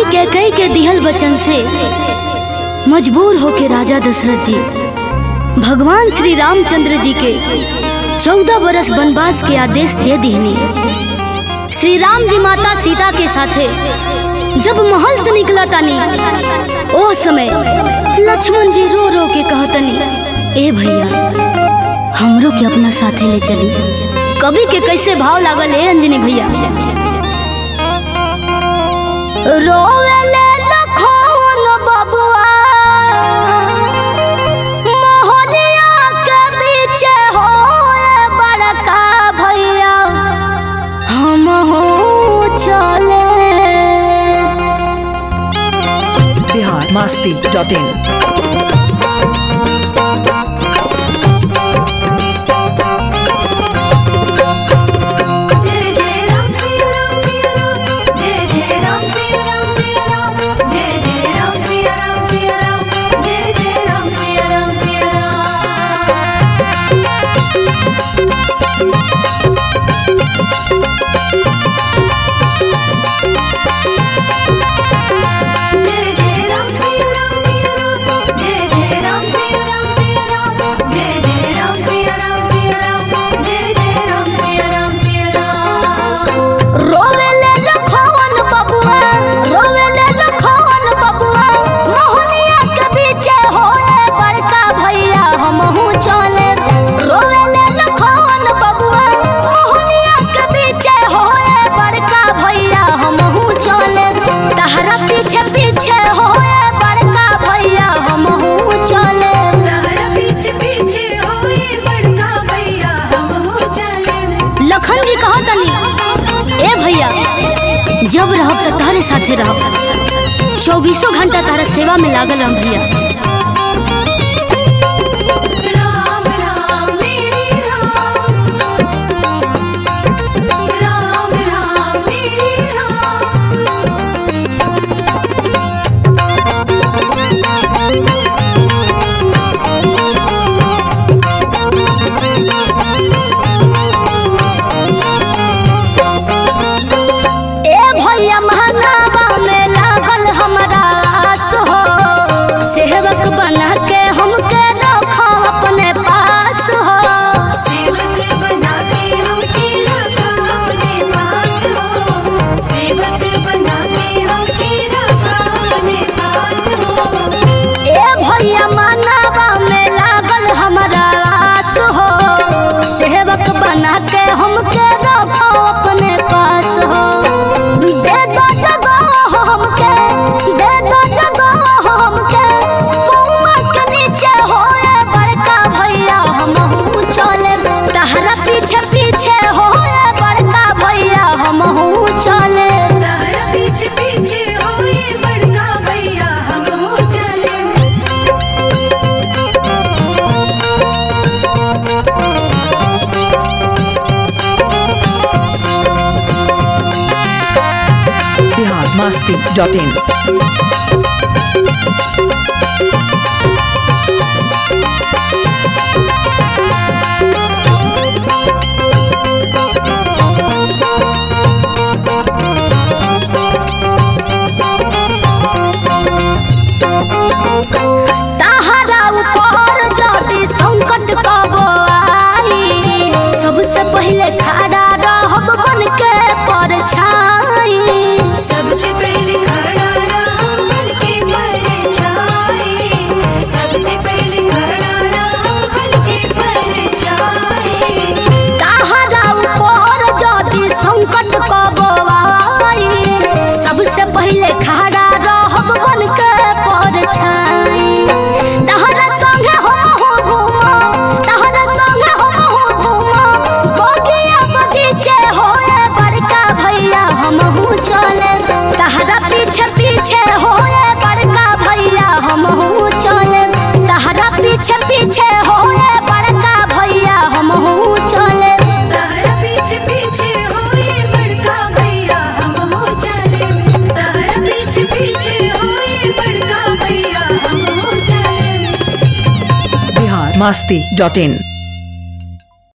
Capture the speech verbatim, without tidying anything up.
कैकेयी के दिहल वचन से मजबूर होके राजा दशरथ जी भगवान श्री रामचंद्र जी के चौदह बरस वनवास के आदेश दे दीहनी। श्री राम जी माता सीता के साथे जब महल से निकला तानी ओ समय लक्ष्मण जी रो रो के कहतनी, ए भैया हमरो के अपना साथे ले चली। कवि के कैसे भाव लागल है अंजनी भैया। रोवेले लखन बबुआ मोहलिया के बीचे होए बड़का भैया हम हो चले। Bihar Masti dot in. लखन जी कहा तनी, ए भैया जब रहब तो तारे साथे रहब, चौबीसों घंटा तारा सेवा में लागल रह भैया। बना के हमके रखो अपने पास हो, सेवक बना के हमके रखो अपने पास हो, सेवक बना के हमके रखो अपने पास हो। ए भैया मानवा में लागल हमारा आस हो, सेवक बना के हमके रखो अपने पास हो। दे दो जगह हमके, दे दो जगह हमके तहरा पीछे पीछे होए बड़का भैया हम हो चले। तहरा पीछे पीछे होए बड़का भैया हम हो चले। Bihar Masti dot in. ताहरा ऊपर जदी संकट कबो आई, सबसे पहले खड़ा रहब बन के परछाई। सबसे पहले खड़ा रहब बन के परछाई, सबसे पहले खड़ा रहब बन के परछाई। ताहरा ऊपर जदी संकट कबो आई, सबसे पहले खड़ा रहब बन के परछाई। तहरा संगे हम हो घूमा, तहरा संगे हम हो घूमा, बगिया बगीचे होए बड़का भैया हम हो चले। तहरा पीछे पीछे होए बड़का भैया हम हो चले। तहरा पीछे पीछे होए बड़का भैया हम हो चले। तहरा पीछे पीछे होए बड़का भैया हम हो चले। तहरा पीछे पीछे होए बड़का भैया हम हो चले। बिहार मस्ती डॉट इन।